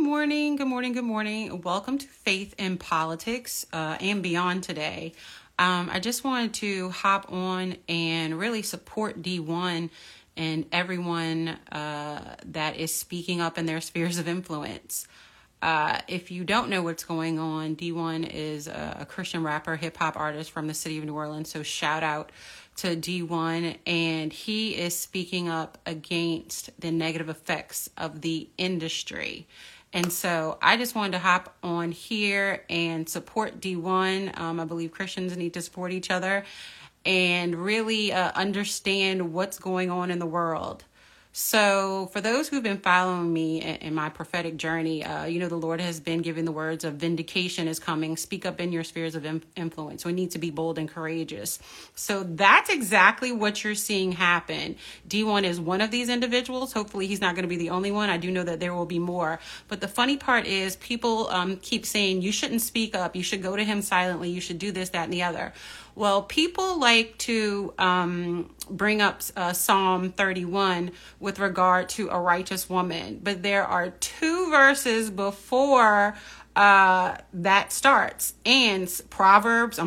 morning. Good morning. Good morning. Welcome to Faith in Politics and Beyond today. I just wanted to hop on and really support D1 and everyone that is speaking up in their spheres of influence. If you don't know what's going on, D1 is a Christian rapper, hip hop artist from the city of New Orleans. So shout out to D1, and he is speaking up against the negative effects of the industry. And so I just wanted to hop on here and support D1. I believe Christians need to support each other and really understand what's going on in the world. So for those who've been following me in my prophetic journey, the Lord has been giving the words of vindication is coming. Speak up in your spheres of influence. We need to be bold and courageous. So that's exactly what you're seeing happen. D1 is one of these individuals. Hopefully he's not going to be the only one. I do know that there will be more. But the funny part is people keep saying you shouldn't speak up. You should go to him silently. You should do this, that, and the other. Well, people like to bring up Psalm 31 with regard to a righteous woman, but there are two verses before that starts, and Proverbs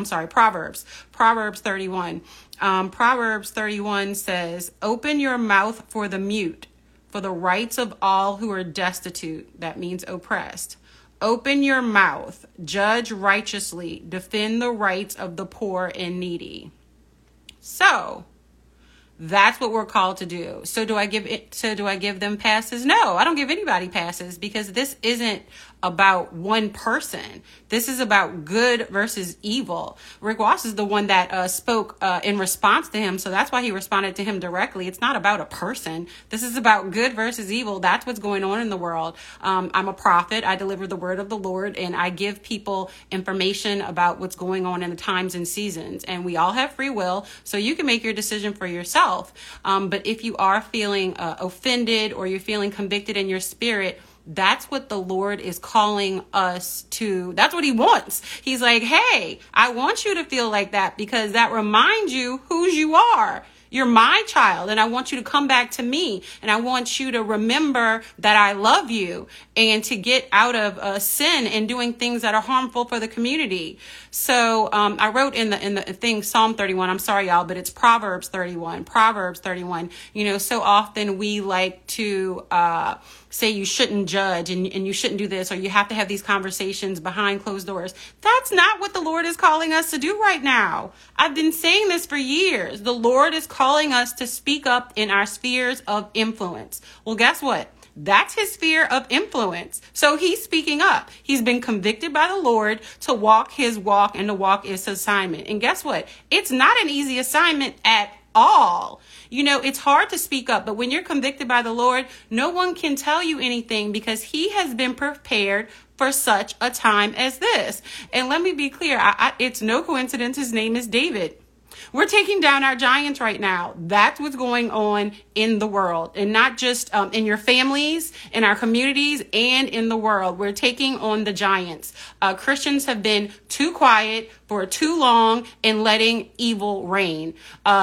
31. Proverbs 31 says, "Open your mouth for the mute, for the rights of all who are destitute." That means oppressed. Open your mouth, judge righteously, defend the rights of the poor and needy. So that's what we're called to do. So do I give them passes? No, I don't give anybody passes, because this isn't about one person. This is about good versus evil. Rick Ross is the one that spoke in response to him. So that's why he responded to him directly. It's not about a person. This is about good versus evil. That's what's going on in the world. I'm a prophet. I deliver the word of the Lord, and I give people information about what's going on in the times and seasons. And we all have free will, so you can make your decision for yourself. But if you are feeling offended, or you're feeling convicted in your spirit, that's what the Lord is calling us to. That's what he wants. He's like, hey, I want you to feel like that, because that reminds you whose you are. You're my child, and I want you to come back to me, and I want you to remember that I love you, and to get out of sin and doing things that are harmful for the community. So I wrote in the thing Psalm 31. I'm sorry, y'all, but it's Proverbs 31. Proverbs 31. So often we like to say you shouldn't judge and you shouldn't do this, or you have to have these conversations behind closed doors. That's not what the Lord is calling us to do right now. I've been saying this for years. The Lord is calling us to speak up in our spheres of influence. Well, guess what? That's his sphere of influence. So he's speaking up. He's been convicted by the Lord to walk his walk, and to walk is his assignment. And guess what? It's not an easy assignment at all. It's hard to speak up, but when you're convicted by the Lord, no one can tell you anything, because he has been prepared for such a time as this. And let me be clear, it's no coincidence his name is David. We're taking down our giants right now. That's what's going on in the world, and not just in your families, in our communities, and in the world. We're taking on the giants. Christians have been too quiet for too long and letting evil reign.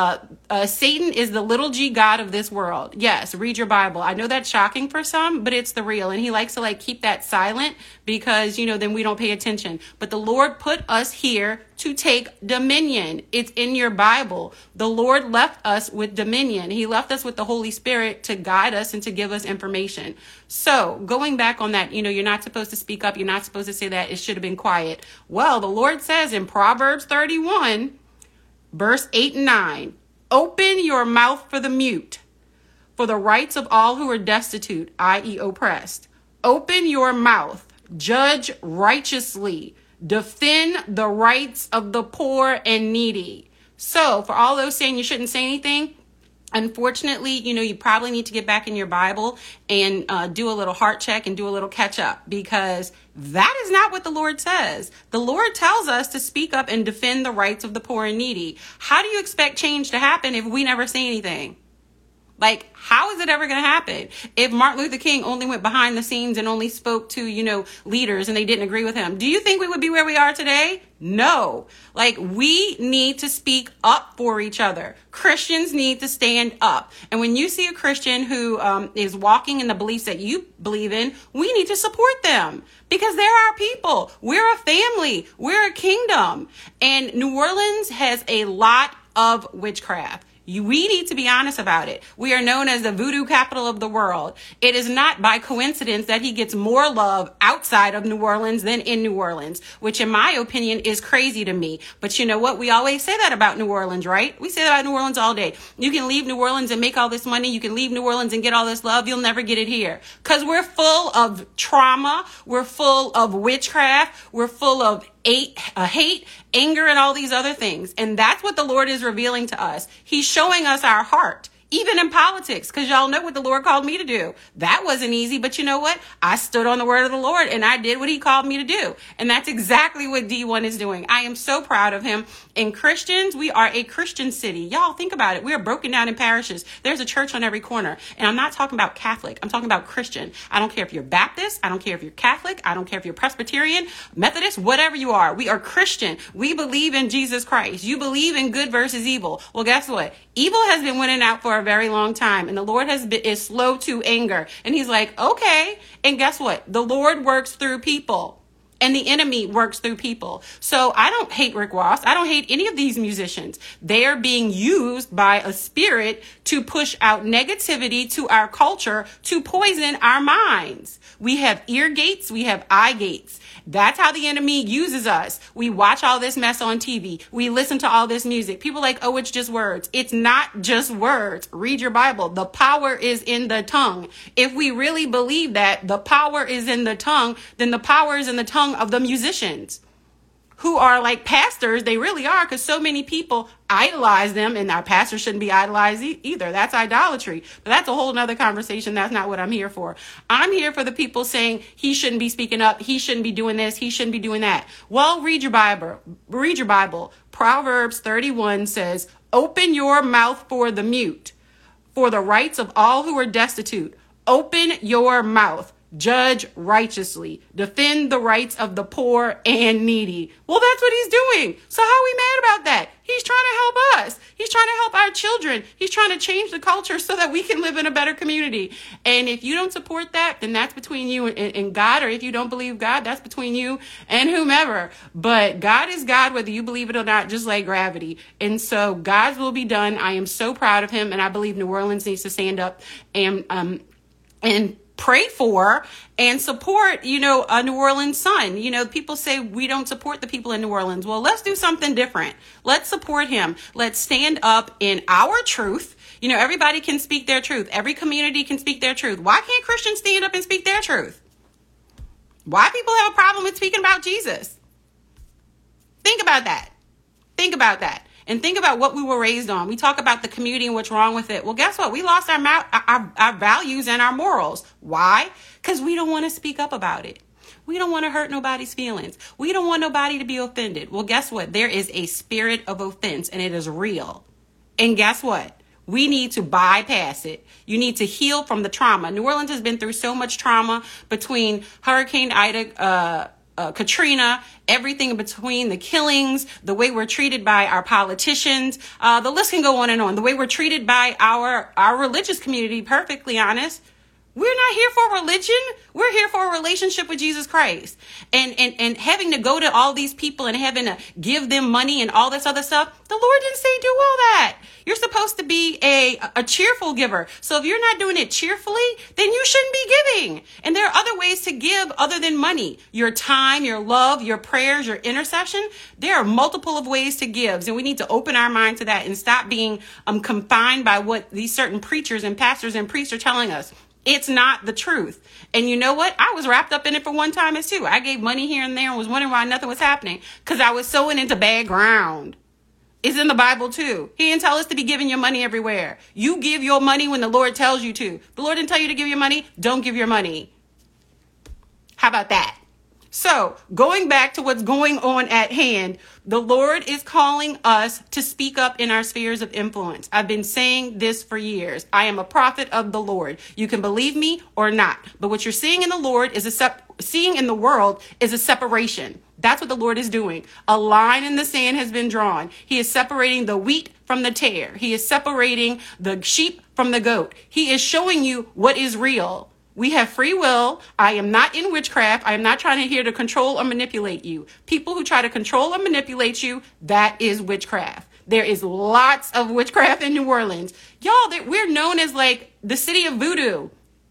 Satan is the little g god of this world. Yes, read your Bible. I know that's shocking for some, but it's the real. And he likes to keep that silent, because, then we don't pay attention. But the Lord put us here to take dominion. It's in your Bible. The Lord left us with dominion. He left us with the Holy Spirit to guide us and to give us information. So going back on that, you're not supposed to speak up. You're not supposed to say that. It should have been quiet. Well, the Lord says in Proverbs 31, verse 8 and 9, "Open your mouth for the mute, for the rights of all who are destitute, i.e. oppressed. Open your mouth, judge righteously, defend the rights of the poor and needy." So for all those saying you shouldn't say anything, unfortunately, you probably need to get back in your Bible and do a little heart check and do a little catch up, because that is not what the Lord says. The Lord tells us to speak up and defend the rights of the poor and needy. How do you expect change to happen if we never say anything? Like, how is it ever going to happen? If Martin Luther King only went behind the scenes and only spoke to, leaders and they didn't agree with him, do you think we would be where we are today? No. Like, we need to speak up for each other. Christians need to stand up. And when you see a Christian who is walking in the beliefs that you believe in, we need to support them because they're our people. We're a family. We're a kingdom. And New Orleans has a lot of witchcraft. We need to be honest about it. We are known as the voodoo capital of the world. It is not by coincidence that he gets more love outside of New Orleans than in New Orleans, which in my opinion is crazy to me. But you know what? We always say that about New Orleans, right? We say that about New Orleans all day. You can leave New Orleans and make all this money. You can leave New Orleans and get all this love. You'll never get it here because we're full of trauma. We're full of witchcraft. We're full of hate, anger, and all these other things. And that's what the Lord is revealing to us. He's showing us our heart, even in politics, because y'all know what the Lord called me to do. That wasn't easy, but you know what? I stood on the word of the Lord and I did what he called me to do. And that's exactly what D1 is doing. I am so proud of him. And Christians, we are a Christian city. Y'all think about it. We are broken down in parishes. There's a church on every corner. And I'm not talking about Catholic. I'm talking about Christian. I don't care if you're Baptist. I don't care if you're Catholic. I don't care if you're Presbyterian, Methodist, whatever you are. We are Christian. We believe in Jesus Christ. You believe in good versus evil. Well, guess what? Evil has been winning out for a very long time. And the Lord is slow to anger. And he's like, okay. And guess what? The Lord works through people. And the enemy works through people. So I don't hate Rick Ross. I don't hate any of these musicians. They are being used by a spirit to push out negativity to our culture, to poison our minds. We have ear gates. We have eye gates. That's how the enemy uses us. We watch all this mess on TV. We listen to all this music. People are like, oh, it's just words. It's not just words. Read your Bible. The power is in the tongue. If we really believe that the power is in the tongue, then the power is in the tongue of the musicians who are like pastors. They really are, because so many people idolize them, and our pastors shouldn't be idolized either. That's idolatry. But that's a whole nother conversation. That's not what I'm here for. I'm here for the people saying he shouldn't be speaking up. He shouldn't be doing this. He shouldn't be doing that. Well, read your Bible. Read your Bible. Proverbs 31 says, open your mouth for the mute, for the rights of all who are destitute. Open your mouth. Judge righteously. Defend the rights of the poor and needy. Well, that's what he's doing. So how are we mad about that? He's trying to help us. He's trying to help our children. He's trying to change the culture so that we can live in a better community. And if you don't support that, then that's between you and God. Or if you don't believe God, that's between you and whomever. But God is God, whether you believe it or not, just like gravity. And so God's will be done. I am so proud of him. And I believe New Orleans needs to stand up and pray for and support, a New Orleans son. People say we don't support the people in New Orleans. Well, let's do something different. Let's support him. Let's stand up in our truth. Everybody can speak their truth. Every community can speak their truth. Why can't Christians stand up and speak their truth? Why people have a problem with speaking about Jesus? Think about that. Think about that. And think about what we were raised on. We talk about the community and what's wrong with it. Well, guess what? We lost our values and our morals. Why? Because we don't want to speak up about it. We don't want to hurt nobody's feelings. We don't want nobody to be offended. Well, guess what? There is a spirit of offense, and it is real. And guess what? We need to bypass it. You need to heal from the trauma. New Orleans has been through so much trauma between Hurricane Ida, Katrina, everything in between, the killings, the way we're treated by our politicians. The list can go on and on. The way we're treated by our religious community, perfectly honest. We're not here for religion. We're here for a relationship with Jesus Christ. And having to go to all these people and having to give them money and all this other stuff, the Lord didn't say do all that. You're supposed to be a cheerful giver. So if you're not doing it cheerfully, then you shouldn't be giving. And there are other ways to give other than money. Your time, your love, your prayers, your intercession. There are multiple of ways to give. And we need to open our mind to that and stop being confined by what these certain preachers and pastors and priests are telling us. It's not the truth. And you know what? I was wrapped up in it for one time as too. I gave money here and there and was wondering why nothing was happening because I was sowing into bad ground. It's in the Bible too. He didn't tell us to be giving your money everywhere. You give your money when the Lord tells you to. The Lord didn't tell you to give your money. Don't give your money. How about that? So going back to what's going on at hand, the Lord is calling us to speak up in our spheres of influence. I've been saying this for years. I am a prophet of the Lord. You can believe me or not, but what you're seeing in the Lord is seeing in the world is a separation. That's what the Lord is doing. A line in the sand has been drawn. He is separating the wheat from the tare. He is separating the sheep from the goat. He is showing you what is real. We have free will. I am not in witchcraft. I am not trying to here to control or manipulate you. People who try to control or manipulate you, that is witchcraft. There is lots of witchcraft in New Orleans. Y'all, we're known as like the city of voodoo.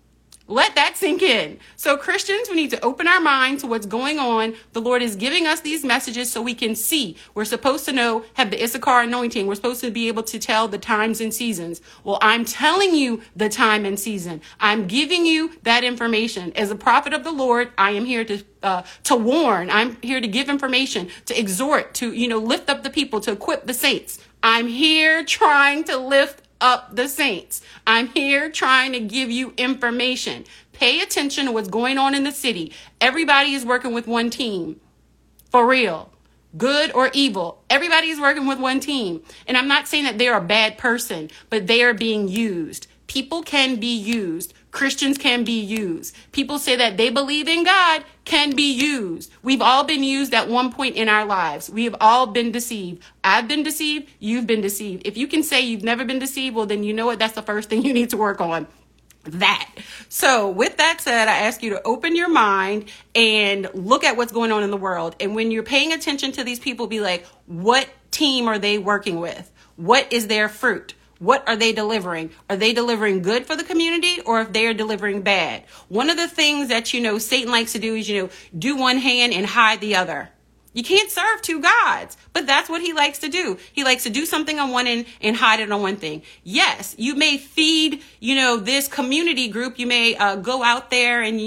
Let that sink in. So Christians, we need to open our mind to what's going on. The Lord is giving us these messages so we can see. We're supposed to know, have the Issachar anointing. We're supposed to be able to tell the times and seasons. Well, I'm telling you the time and season. I'm giving you that information. As a prophet of the Lord, I am here to warn. I'm here to give information, to exhort, to, lift up the people, to equip the saints. I'm here trying to lift up the saints. I'm here trying to give you information. Pay attention to what's going on in the city. Everybody is working with one team. For real. Good or evil. Everybody is working with one team. And I'm not saying that they're a bad person, but they are being used. People can be used. Christians can be used. People say that they believe in God can be used. We've all been used at one point in our lives. We have all been deceived. I've been deceived. You've been deceived. If you can say you've never been deceived, well, then you know what? That's the first thing you need to work on. That. So with that said, I ask you to open your mind and look at what's going on in the world. And when you're paying attention to these people, be like, what team are they working with? What is their fruit? What are they delivering? Are they delivering good for the community, or if they are delivering bad? One of the things that, Satan likes to do is, do one hand and hide the other. You can't serve two gods, but that's what he likes to do. He likes to do something on one end and hide it on one thing. Yes, you may feed, this community group. You may go out there and,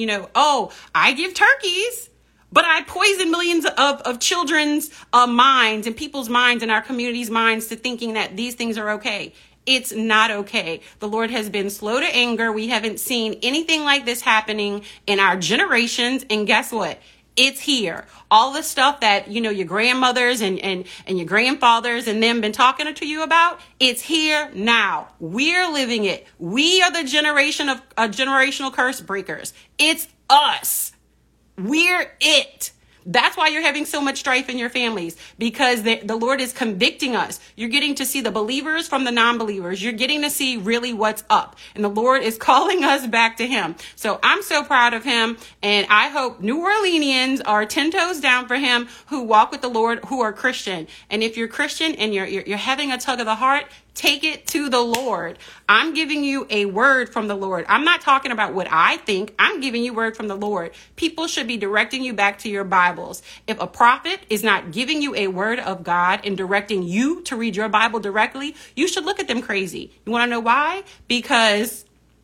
I give turkeys, but I poison millions of children's minds and people's minds and our community's minds to thinking that these things are okay. It's not okay. The Lord has been slow to anger. We haven't seen anything like this happening in our generations. And guess what? It's here. All the stuff that, your grandmothers and your grandfathers and them been talking to you about, it's here now. We're living it. We are the generation of generational curse breakers. It's us. We're it. That's why you're having so much strife in your families, because the Lord is convicting us. You're getting to see the believers from the non-believers. You're getting to see really what's up. And the Lord is calling us back to him. So I'm so proud of him. And I hope New Orleanians are 10 toes down for him who walk with the Lord, who are Christian. And if you're Christian and you're having a tug of the heart, take it to the Lord. I'm giving you a word from the Lord. I'm not talking about what I think. I'm giving you word from the Lord. People should be directing you back to your Bibles. If a prophet is not giving you a word of God and directing you to read your Bible directly, you should look at them crazy. You want to know why? Because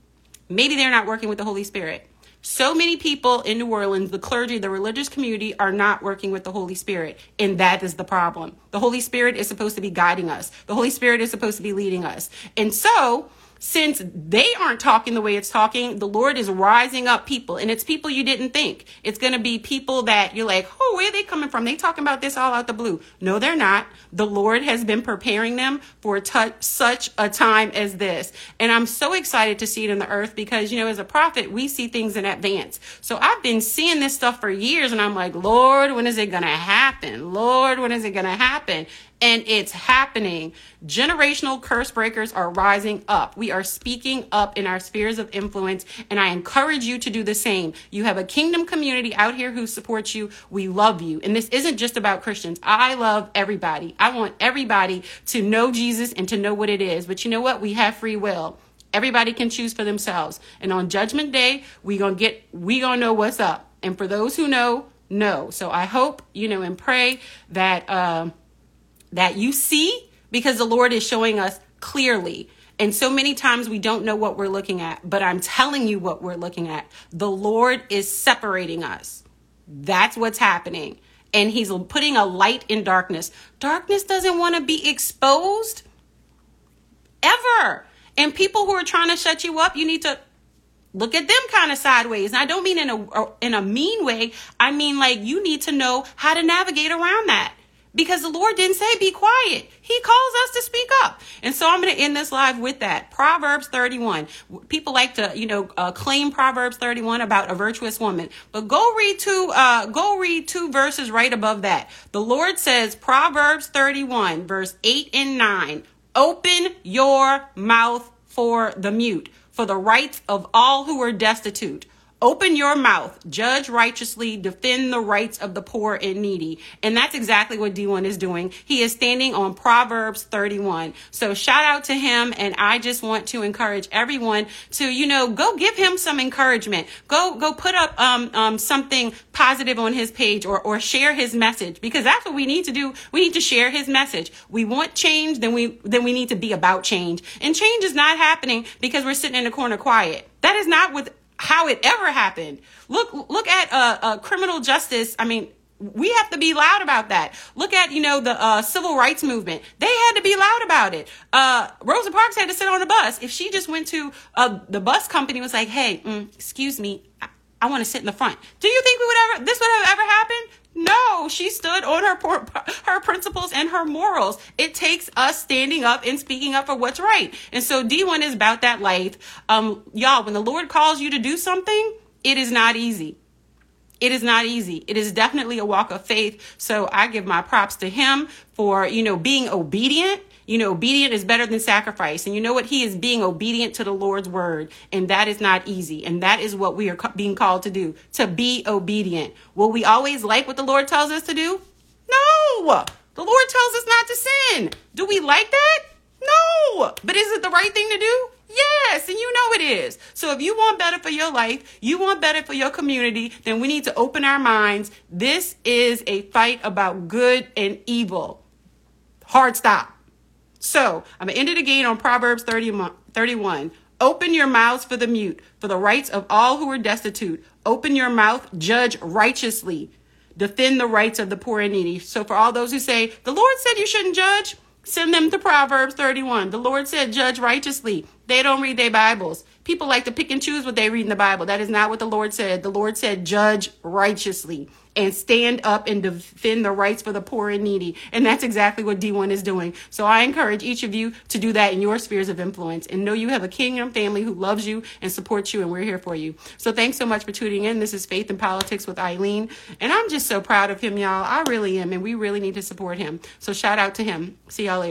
maybe they're not working with the Holy Spirit. So many people in New Orleans, the clergy, the religious community, are not working with the Holy Spirit. And that is the problem. The Holy Spirit is supposed to be guiding us. The Holy Spirit is supposed to be leading us. And so, since they aren't talking the way it's talking, the Lord is rising up people. And it's people you didn't think. It's going to be people that you're like, oh, where are they coming from? They talking about this all out the blue. No, they're not. The Lord has been preparing them for such a time as this. And I'm so excited to see it in the earth because, as a prophet, we see things in advance. So I've been seeing this stuff for years and I'm like, Lord, when is it going to happen? Lord, when is it going to happen? And it's happening. Generational curse breakers are rising up. We are speaking up in our spheres of influence, and I encourage you to do the same. You have a kingdom community out here who supports you. We love you. And this isn't just about Christians. I love everybody. I want everybody to know Jesus and to know what it is. But you know what? We have free will. Everybody can choose for themselves. And on Judgment Day, we gonna know what's up. And for those who know. So I hope, and pray that you see, because the Lord is showing us clearly. And so many times we don't know what we're looking at, but I'm telling you what we're looking at. The Lord is separating us. That's what's happening. And he's putting a light in darkness. Darkness doesn't want to be exposed ever. And people who are trying to shut you up, you need to look at them kind of sideways. And I don't mean in a mean way. I mean, like, you need to know how to navigate around that. Because the Lord didn't say be quiet. He calls us to speak up. And so I'm going to end this live with that. Proverbs 31. People like to, claim Proverbs 31 about a virtuous woman. But go read two verses right above that. The Lord says, Proverbs 31, verse 8 and 9. Open your mouth for the mute, for the rights of all who are destitute. Open your mouth, judge righteously, defend the rights of the poor and needy. And that's exactly what D1 is doing. He is standing on Proverbs 31. So shout out to him. And I just want to encourage everyone to, go give him some encouragement. Go put up something positive on his page or share his message, because that's what we need to do. We need to share his message. We want change, then we need to be about change. And change is not happening because we're sitting in the corner quiet. That is not how it ever happened. Look at criminal justice. I mean, we have to be loud about that. Look at, the civil rights movement. They had to be loud about it. Rosa Parks had to sit on a bus. If she just went to the bus company was like, hey, excuse me, I want to sit in the front. Do you think this would have ever happened? No, she stood on her principles and her morals. It takes us standing up and speaking up for what's right. And so D1 is about that life. Y'all, when the Lord calls you to do something, it is not easy. It is not easy. It is definitely a walk of faith. So I give my props to him for, being obedient. Obedient is better than sacrifice. And you know what? He is being obedient to the Lord's word. And that is not easy. And that is what we are being called to do, to be obedient. Will we always like what the Lord tells us to do? No. The Lord tells us not to sin. Do we like that? No. But is it the right thing to do? Yes, and it is. So if you want better for your life, you want better for your community, then we need to open our minds. This is a fight about good and evil. Hard stop. So I'm going to end it again on Proverbs 31. Open your mouths for the mute, for the rights of all who are destitute. Open your mouth, judge righteously. Defend the rights of the poor and needy. So for all those who say, the Lord said you shouldn't judge, send them to Proverbs 31. The Lord said, judge righteously. They don't read their Bibles. People like to pick and choose what they read in the Bible. That is not what the Lord said. The Lord said, judge righteously and stand up and defend the rights for the poor and needy. And that's exactly what D1 is doing. So I encourage each of you to do that in your spheres of influence and know you have a kingdom family who loves you and supports you, and we're here for you. So thanks so much for tuning in. This is Faith and Politics with Eileen. And I'm just so proud of him, y'all. I really am. And we really need to support him. So shout out to him. See y'all later.